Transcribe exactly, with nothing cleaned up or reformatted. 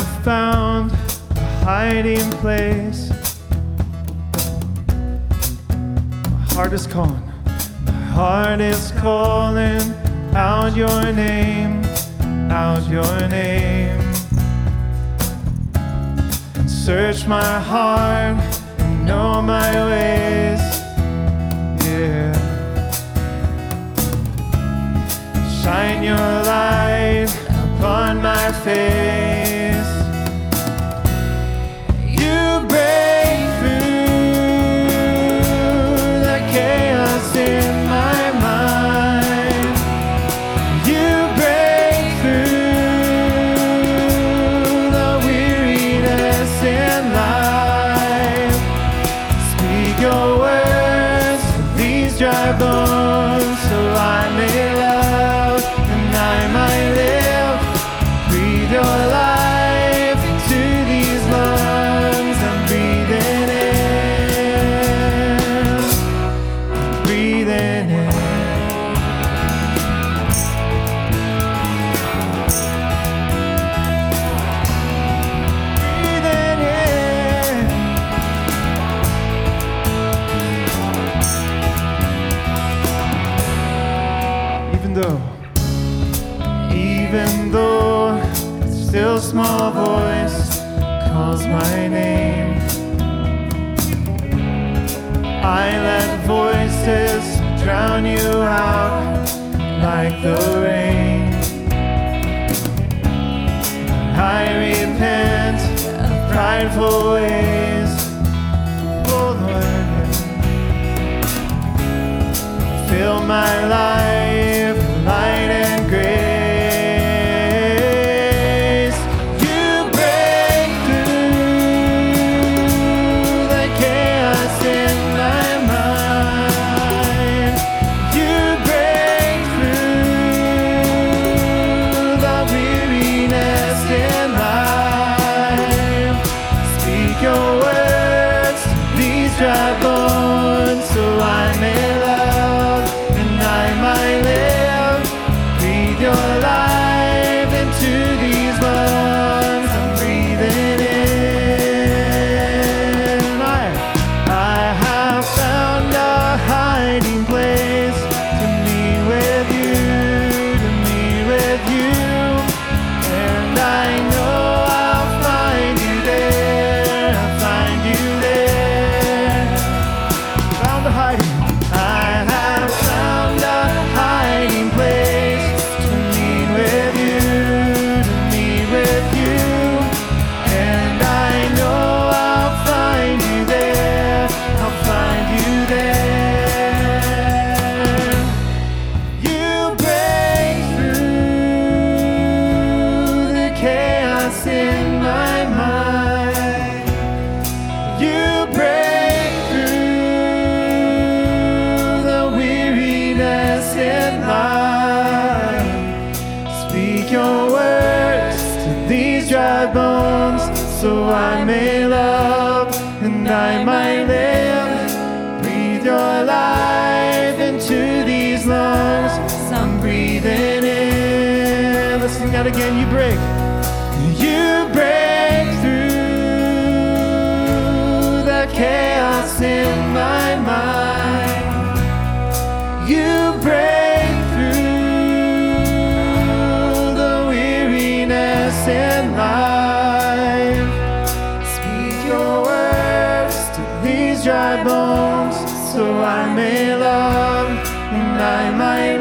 found a hiding place. My heart is calling, my heart is calling out your name, out your name. And search my heart and know my ways, yeah. Shine your light upon my face. You break through the chaos in my mind. You break through the weariness in life. Speak your words to these dry bones, so I may love and I might live. Breathe your life into these lungs. I'm breathing in, breathing in. Breathing in. Even though Even though a still small voice calls my name, I let voices drown you out like the rain. I repent of prideful ways, oh Lord. Fill my life with light and grace. Dry bones, so I may love and I might live. Breathe your life into these lungs. I'm breathing in. I, I have found a hiding place to meet with you, to meet with you, and I know I'll find you there. I'll find you there. I have found a hiding place to meet with you, to meet with you, and I know I'll find you there. I'll find you there. You break through the chaos in my mind. You break in life. Speak your words to these dry bones, so I may love and I might live. Breathe your life into these lungs. I'm breathing in. Let's sing that again. You break, you break through the chaos in my mind. You break through the weariness in life. Speak your words to these dry bones, so I may love and I might